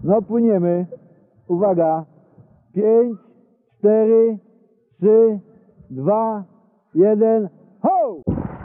No płyniemy. Uwaga. 5, 4, 3, 2, 1. Ho!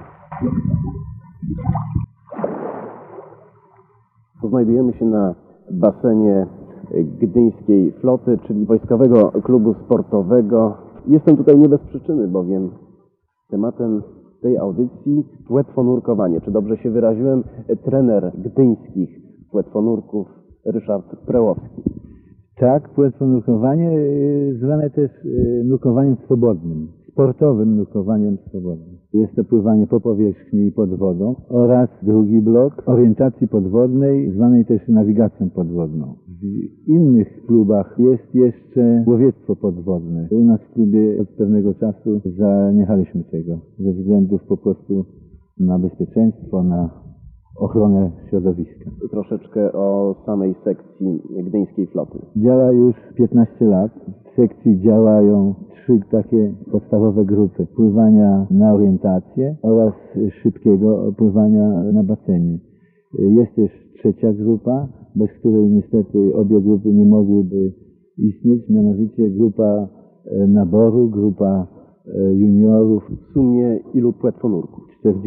Znajdujemy się na basenie Gdyńskiej Floty, czyli Wojskowego Klubu Sportowego. Jestem tutaj nie bez przyczyny, bowiem tematem tej audycji płetwonurkowanie. Czy dobrze się wyraziłem? Trener gdyńskich płetwonurków Ryszard Prełowski. Tak, płetwonurkowanie zwane też nurkowaniem swobodnym, sportowym nurkowaniem swobodnym. Jest to pływanie po powierzchni i pod wodą oraz drugi blok orientacji podwodnej, zwanej też nawigacją podwodną. W innych klubach jest jeszcze łowiectwo podwodne. U nas w klubie od pewnego czasu zaniechaliśmy tego, ze względów po prostu na bezpieczeństwo, na ochronę środowiska. Troszeczkę o samej sekcji Gdyńskiej Floty. Działa już 15 lat. W sekcji działają 3 takie podstawowe grupy. Pływania na orientację oraz szybkiego pływania na basenie. Jest też trzecia grupa, bez której niestety obie grupy nie mogłyby istnieć, mianowicie grupa naboru, grupa juniorów. W sumie ilu płetwonurków?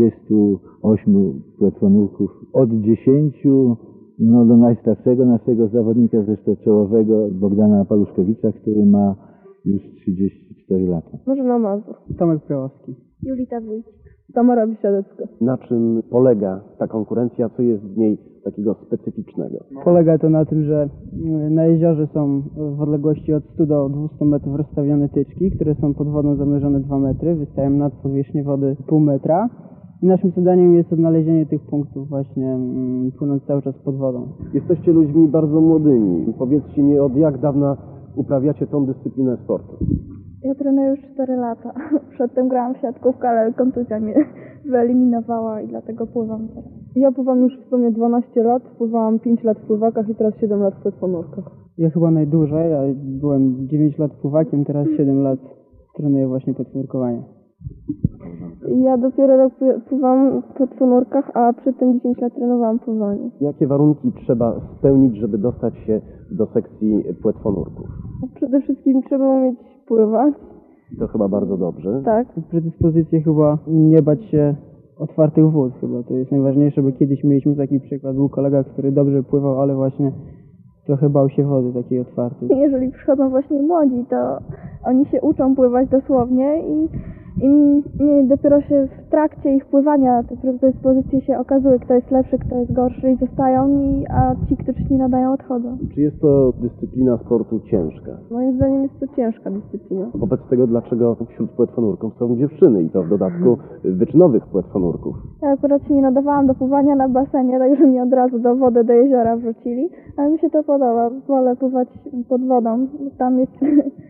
48 płetwonurków. Od 10 do najstarszego naszego zawodnika, zresztą czołowego, Bogdana Paluszkowicza, który ma już 34 lata. Marzena Mazur. Tomek Prełowski. Julita Wójcik. Tamara Biesiadecka. Na czym polega ta konkurencja? Co jest w niej takiego specyficznego? Polega to na tym, że na jeziorze są w odległości od 100 do 200 metrów rozstawione tyczki, które są pod wodą zamierzone 2 metry, wystają nad powierzchnię wody pół metra. I naszym zadaniem jest odnalezienie tych punktów właśnie płynąc cały czas pod wodą. Jesteście ludźmi bardzo młodymi. Powiedzcie mi, od jak dawna uprawiacie tą dyscyplinę sportu? Ja trenuję już 4 lata. Przedtem grałam w siatkówkę, ale kontuzja mnie wyeliminowała i dlatego pływam teraz. Ja pływam już w sumie 12 lat, pływałam 5 lat w pływakach i teraz 7 lat w płetwonurkach. Ja chyba najdłużej, ja byłem 9 lat pływakiem, teraz 7 lat trenuję właśnie płetwonurkowanie. Ja dopiero rok pływam w płetwonurkach, a przedtem 10 lat trenowałam pływanie. Jakie warunki trzeba spełnić, żeby dostać się do sekcji płetwonurków? Przede wszystkim trzeba umieć pływać. To chyba bardzo dobrze. Tak. Predyspozycje chyba nie bać się otwartych wód chyba. To jest najważniejsze, bo kiedyś mieliśmy taki przykład. Był kolega, który dobrze pływał, ale właśnie trochę bał się wody takiej otwartej. Jeżeli przychodzą właśnie młodzi, to oni się uczą pływać dosłownie i dopiero się w trakcie ich pływania te predyspozycje się okazuje, kto jest lepszy, kto jest gorszy i zostają, a ci, którzy się nie nadają, odchodzą. Czy jest to dyscyplina sportu ciężka? Moim zdaniem jest to ciężka dyscyplina. Wobec tego, dlaczego wśród płetwonurków są dziewczyny i to w dodatku wyczynowych płetwonurków? Ja akurat się nie nadawałam do pływania na basenie, także mnie od razu do wody, do jeziora wrzucili, ale mi się to podoba. Wolę pływać pod wodą, tam jest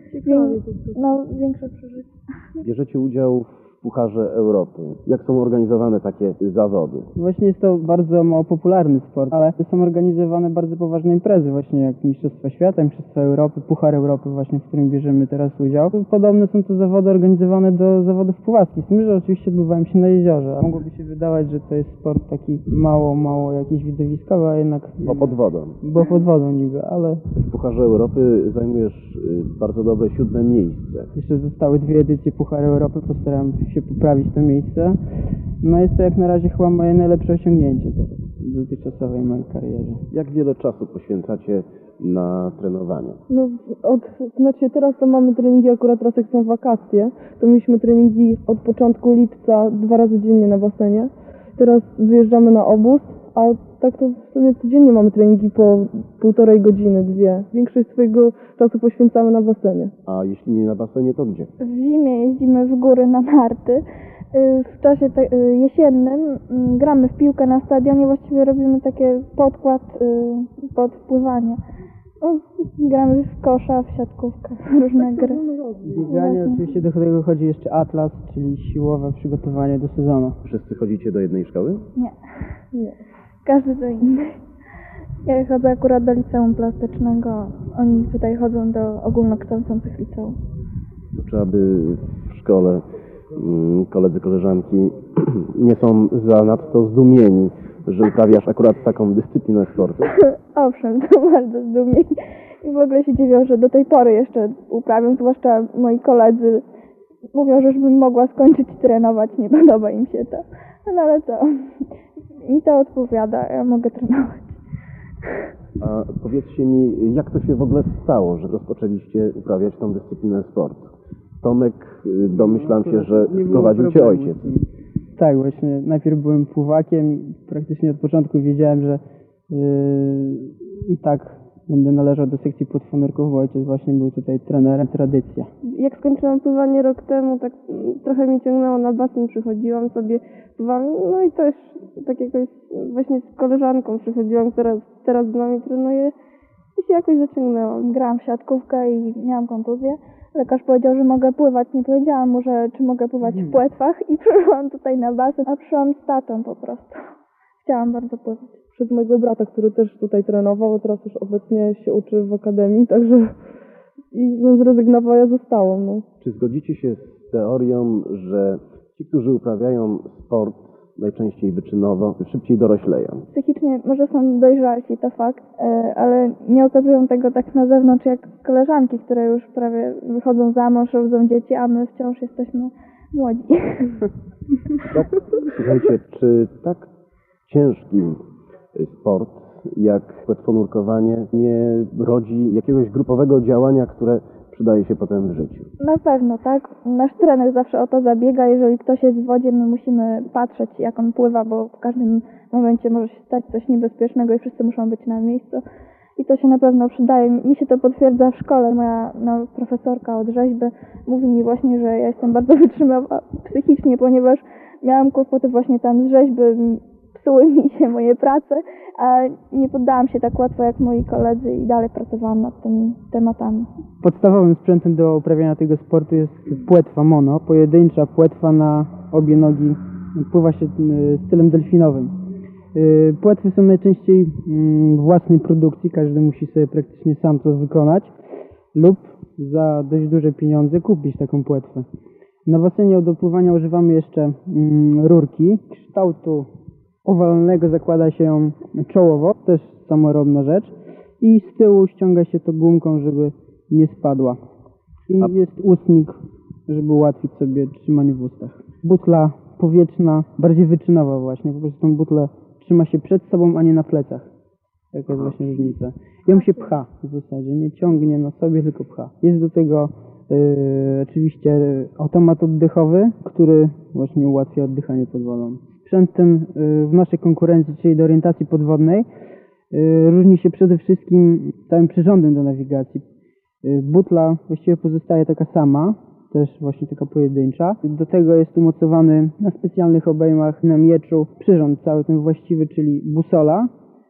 większe przeżycie. Bierzecie udział w Pucharze Europy. Jak są organizowane takie zawody? Właśnie jest to bardzo mało popularny sport, ale są organizowane bardzo poważne imprezy, właśnie jak Mistrzostwa Świata, Mistrzostwa Europy, Puchar Europy właśnie, w którym bierzemy teraz udział. Podobne są to zawody organizowane do zawodów pływackich, z tym, że oczywiście odbywają się na jeziorze. A mogłoby się wydawać, że to jest sport taki mało jakiś widowiskowy, a jednak... Bo pod wodą. Bo pod wodą niby, ale... W Pucharze Europy zajmujesz bardzo dobre 7. miejsce. Jeszcze zostały 2 edycje Pucharu Europy, postaram się poprawić to miejsce. No jest to jak na razie chyba moje najlepsze osiągnięcie teraz w dotychczasowej mojej karierze. Jak wiele czasu poświęcacie na trenowanie? No, teraz to mamy treningi, akurat teraz jak są wakacje, to mieliśmy treningi od początku lipca 2 razy dziennie na basenie. Teraz wyjeżdżamy na obóz, a tak to w sumie codziennie mamy treningi po 1,5 godziny, 2. Większość swojego czasu poświęcamy na basenie. A jeśli nie na basenie, to gdzie? W zimie jeździmy w góry na narty. W czasie jesiennym gramy w piłkę na stadionie, właściwie robimy takie podkład pod pływanie. No, gramy w kosza, w siatkówkę, różne gry. Bieganie, oczywiście do tego chodzi jeszcze atlas, czyli siłowe przygotowanie do sezonu. Wszyscy chodzicie do jednej szkoły? Nie. Każdy do innej. Ja chodzę akurat do liceum plastycznego, oni tutaj chodzą do ogólnokształcących liceum. Czy aby w szkole koledzy, koleżanki nie są zanadto zdumieni, że uprawiasz akurat taką dyscyplinę sportu? Owszem, to bardzo zdumie. I w ogóle się dziwią, że do tej pory jeszcze uprawiam, zwłaszcza moi koledzy mówią, że już bym mogła skończyć trenować, nie podoba im się to. No ale co, mi to odpowiada, ja mogę trenować. A powiedzcie mi, jak to się w ogóle stało, że rozpoczęliście uprawiać tą dyscyplinę sportu? Tomek, domyślam się, że Nie było sprowadził cię problemu ojciec. z tym. Tak, właśnie najpierw byłem pływakiem i praktycznie od początku wiedziałem, że i tak będę należał do sekcji płetwonurków, bo ojciec właśnie był tutaj trenerem, tradycja. Jak skończyłam pływanie rok temu, tak trochę mi ciągnęło na basen, przychodziłam sobie, pływałam, no i też tak jakoś właśnie z koleżanką przychodziłam, która teraz z nami trenuje i się jakoś zaciągnęłam. Grałam w siatkówkę i miałam kontuzję. Lekarz powiedział, że mogę pływać. Nie powiedziałam mu, czy mogę pływać w płetwach i przyszłam tutaj na basen, a przyszłam z tatą po prostu. Chciałam bardzo pływać. Przez mojego brata, który też tutaj trenował, a teraz już obecnie się uczy w akademii, także i zrezygnowała, ja zostałam. No. Czy zgodzicie się z teorią, że ci, którzy uprawiają sport najczęściej wyczynowo, szybciej dorośleją? Psychicznie może są dojrzalsi, to fakt, ale nie okazują tego tak na zewnątrz jak koleżanki, które już prawie wychodzą za mąż, rodzą dzieci, a my wciąż jesteśmy młodzi. Tak, słuchajcie, czy tak ciężki sport jak płetwonurkowanie nie rodzi jakiegoś grupowego działania, które przydaje się potem w życiu? Na pewno, tak. Nasz trener zawsze o to zabiega. Jeżeli ktoś jest w wodzie, my musimy patrzeć, jak on pływa, bo w każdym momencie może się stać coś niebezpiecznego i wszyscy muszą być na miejscu. I to się na pewno przydaje. Mi się to potwierdza w szkole. Moja profesorka od rzeźby mówi mi właśnie, że ja jestem bardzo wytrzymała psychicznie, ponieważ miałam kłopoty właśnie tam z rzeźby. Psuły mi się moje prace, a nie poddałam się tak łatwo jak moi koledzy i dalej pracowałam nad tymi tematami. Podstawowym sprzętem do uprawiania tego sportu jest płetwa mono, pojedyncza płetwa na obie nogi. Pływa się stylem delfinowym. Płetwy są najczęściej własnej produkcji, każdy musi sobie praktycznie sam to wykonać lub za dość duże pieniądze kupić taką płetwę. Na basenie do pływania używamy jeszcze rurki kształtu owalnego, zakłada się ją czołowo, też samorobna rzecz i z tyłu ściąga się to gumką, żeby nie spadła. I jest ustnik, żeby ułatwić sobie trzymanie w ustach. Butla powietrzna, bardziej wyczynowa właśnie, po prostu tą butlę trzyma się przed sobą, a nie na plecach. Taka jest właśnie różnica. Ją się pcha w zasadzie, nie ciągnie na sobie, tylko pcha. Jest do tego oczywiście automat oddechowy, który właśnie ułatwia oddychanie pod wodą. Sprzęt ten w naszej konkurencji, czyli do orientacji podwodnej, różni się przede wszystkim całym przyrządem do nawigacji. Butla właściwie pozostaje taka sama, też właśnie taka pojedyncza. Do tego jest umocowany na specjalnych obejmach na mieczu przyrząd cały ten właściwy, czyli busola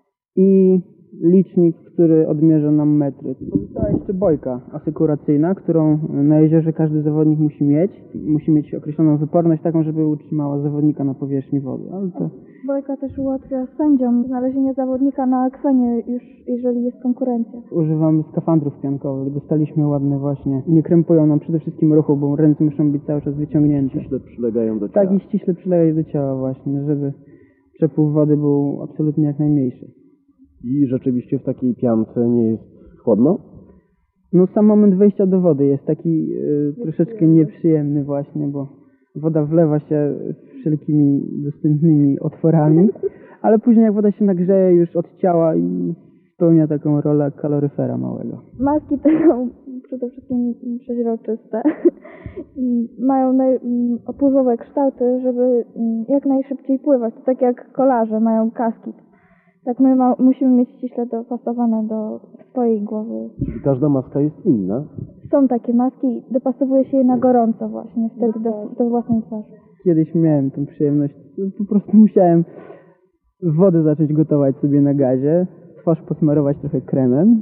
i licznik, który odmierza nam metry. Pozostała jeszcze bojka asekuracyjna, którą na jeziorze każdy zawodnik musi mieć. Musi mieć określoną wyporność taką, żeby utrzymała zawodnika na powierzchni wody. Ale to... Bojka też ułatwia sędziom znalezienie zawodnika na akwenie, już jeżeli jest konkurencja. Używamy skafandrów piankowych. Dostaliśmy ładne właśnie. Nie krępują nam przede wszystkim ruchu, bo ręce muszą być cały czas wyciągnięte. Ściśle przylegają do ciała. Tak, i ściśle przylegają do ciała właśnie, żeby przepływ wody był absolutnie jak najmniejszy. I rzeczywiście w takiej piance nie jest chłodno? No sam moment wejścia do wody jest taki troszeczkę nieprzyjemny właśnie, bo woda wlewa się wszelkimi dostępnymi otworami, ale później jak woda się nagrzeje już od ciała i spełnia taką rolę kaloryfera małego. Maski te są przede wszystkim przeźroczyste i mają opływowe kształty, żeby jak najszybciej pływać. To tak jak kolarze mają kaski. Tak my musimy mieć ściśle dopasowane do swojej głowy. Czyli każda maska jest inna? Są takie maski i dopasowuje się je na gorąco właśnie, wtedy do własnej twarzy. Kiedyś miałem tę przyjemność, po prostu musiałem wodę zacząć gotować sobie na gazie, twarz posmarować trochę kremem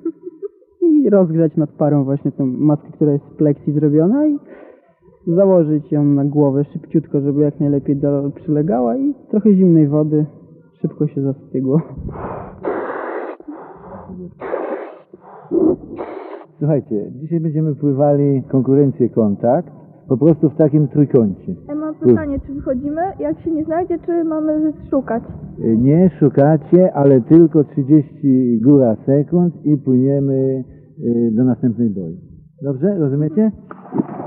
i rozgrzać nad parą właśnie tą maskę, która jest z pleksji zrobiona i założyć ją na głowę szybciutko, żeby jak najlepiej przylegała i trochę zimnej wody. Szybko się zastygło. Słuchajcie, dzisiaj będziemy pływali konkurencję kontakt, po prostu w takim trójkącie. Ja mam pytanie, czy wychodzimy? Jak się nie znajdzie, czy mamy szukać? Nie szukacie, ale tylko 30 góra sekund i płyniemy do następnej boi. Dobrze? Rozumiecie?